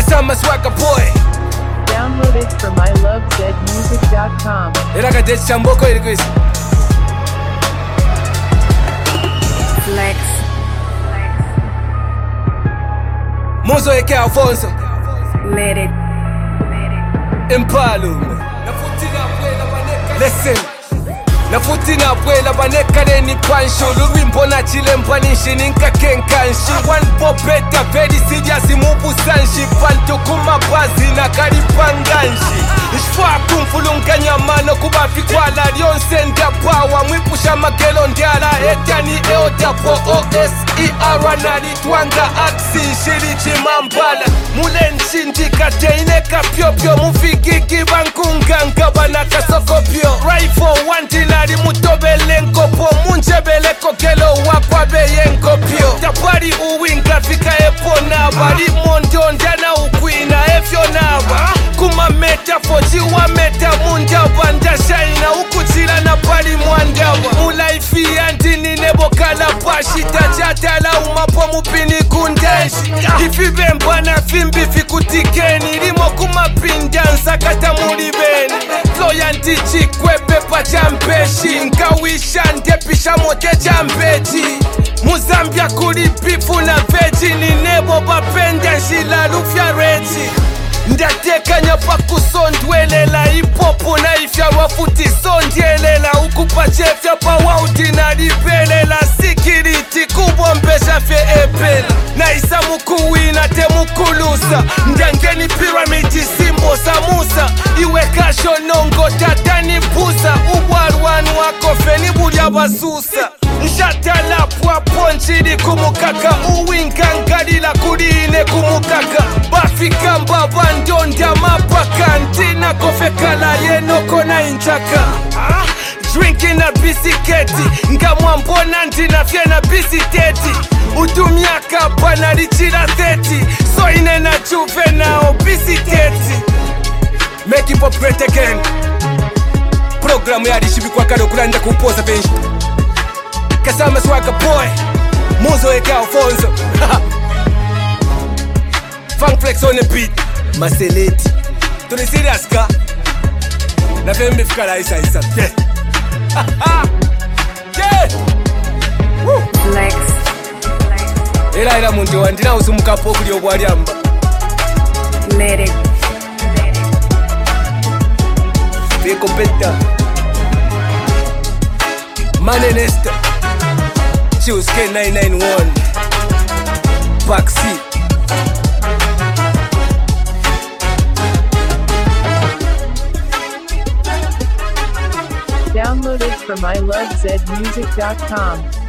Kasama Swagga Boy. Downloaded from ilovezmusic.com. Era que chamboko ilikuwa. Flex. Muzo eke Alfonso. Let it. Impalo. Listen. Nafutina bwela banekane ni pansho Lurwimbo na chile mpanishi ninka kenkanshi One popeta very serious mubu sanshi Panto kumabazi na karipanganshi Ishfaa kumfulunga nyamano kubafi kwa la Lyonse ndapawa mwipusha magelo ndiala Etani eotapo OSER nalitwanga aksi Shirichi mambala Mule nchindika teineka pyopyo Mufigiki bankunganga banaka sokopyo Rifle wantina ali mutobele nkopo munjebele kokelo wakwabe yenkopyo Tapari uwinga fika epo naba Li mondo ndana ukwina efyo naba Kuma meta foji wa meta mundaba Ndashaina ukuchila na pali mwandaba Mulaifi antini nebo kala pashi Tajatala umapo mupini kundenshi Ifibe mbana fimbi fikutikeni Limo kumapindansa kata mulibeni Floyanti chikwepe pa jambeshi Nkawisha ndepisha mote jambeji Muzambia kuli bifu na veji Ni nebo bapenda njila lufya reji Ndateka nyapa kusondwelela Hipopu na ifya wafuti sondyelela Ukupa chefya pa wauti na libelela Sikiriti kubombesha fye epela Na isa mukuwina te mukulusa Ndangeni piramidi simbo sa musa Iwe kasho nongo tatani pusa Uwarwanu wako feni bulya basusa Nshatala pwa ponchili kumukaka Uwingangalila kuline kumukaka Bafika mbaba ndonda mapaka Ntina kofekala yenoko na inchaka Drinking na bisiketi Nga mwambona ndina fye na bisiteti Utumiaka bana lichila 30 So ine na juve nao bisiteti Make it pop great again Programu yalishibikwa kado kulanda kupoza benshi Kasama Swagga Boy Muzo eke Alfonso Funk Flex on the beat Maseleti Tuni serious ka Na fembe fikala isa Yeah Yeah Woo Flex. Ila mundu wandina usumukapo kuli obwali amba Let it. Veko peta Mane Nesta Choose K991 Backseat Downloaded from ilovezmusic.com.